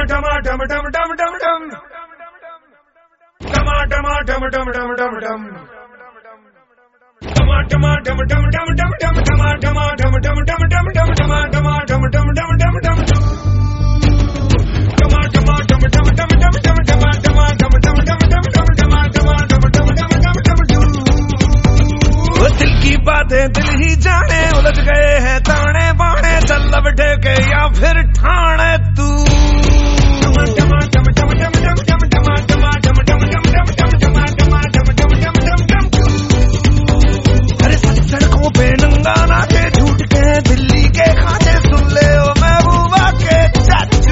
दिल की बातें दिल ही जाने, उलझ गए हैं ताने बाने, चल लपटे के या फिर ठाणे तू। अरे सड़कों पे नंगा नाचे, झूठ के दिल्ली के खाते, सुन ले ओ महबूबा के चाचू।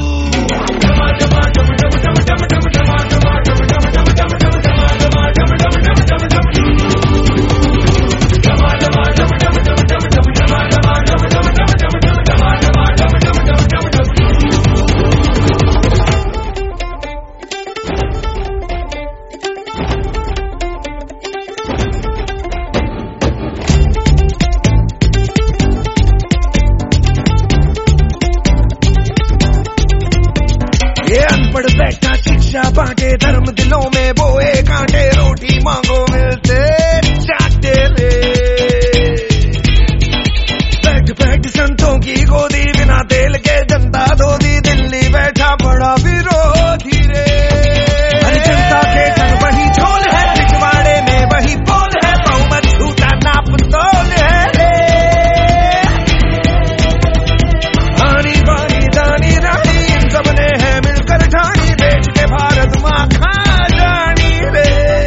ये अनपढ़ बैठा शिक्षा बांटे, धर्म दिलों में बोए कांटे, रोटी मांगो मिलते चाटे रे। बैठ बैठ संतों की गोदी, बिना तेल के जनता धोती, दिल्ली बैठा बड़ा विरोधी रे। अरे जनता के घर वही झोल है, पिछवाड़े में वही बोल है, बहुमत झूठा नाप तोल है रे। आनी बानी दानी रानी, इन सबने है मिलकर ठानी, बेच के भारत माँ खा जानी रे।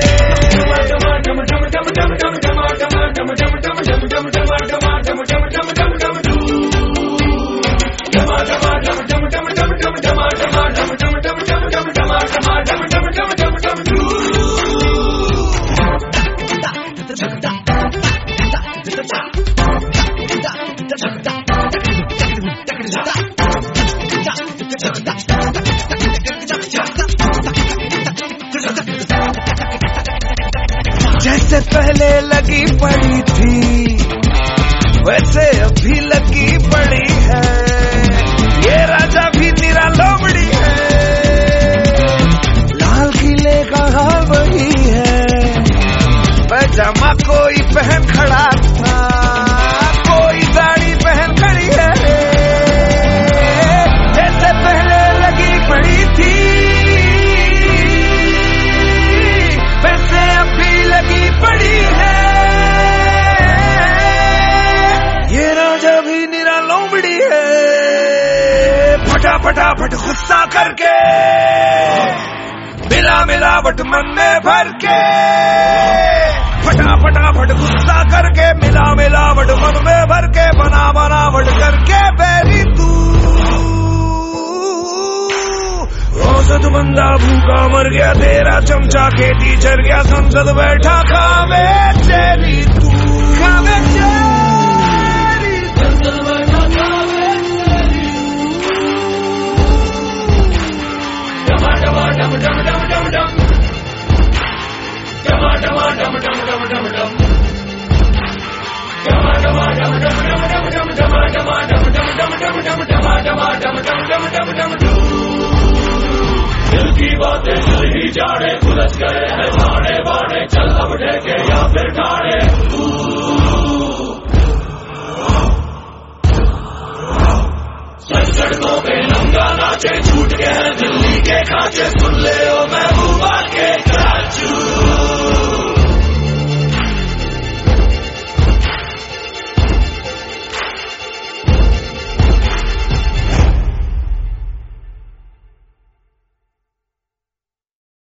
जैसे पहले लगी पड़ी थी, वैसे अभी लगी पड़ी है। ये राजा भी निरा लोमड़ी है, लाल किले का हाल वही है। पैजामा कोई पहन खड़ा था, कोई साड़ी पहन खड़ी है। जैसे पहले लगी पड़ी थी, वैसे अभी लगी पड़ी है। ये राजा भी निरा लोमड़ी है, फटाफट गुस्सा करके, मिलावट मन में भर के, फटाफट गुस्सा करके, मिलावट मन में भर के, बनावट करके बैरी तू। औसत बंदा भूखा मर गया, तेरा चमचा खेती चर गया, संसद बैठा खावे चेरी तू। खावे चेरी, संसद बैठा खावे चेरी। डमा डमा डम डम डम डम डम, डमा डमा डम डम डम डम डम, डमा डमा डम डम डम डम डम, डमा डमा डम डम डम डम डम, डमा डमा डम डम डम डम डम डम। दिल की बातें दिल ही जाने, उलझ गए हैं ताने बाने, चल अब ढेके या फिर ठाणे। सड़कों पे नंगा नाचे, झूठ के हैं दिल्ली के खांचे, सुन ले ओ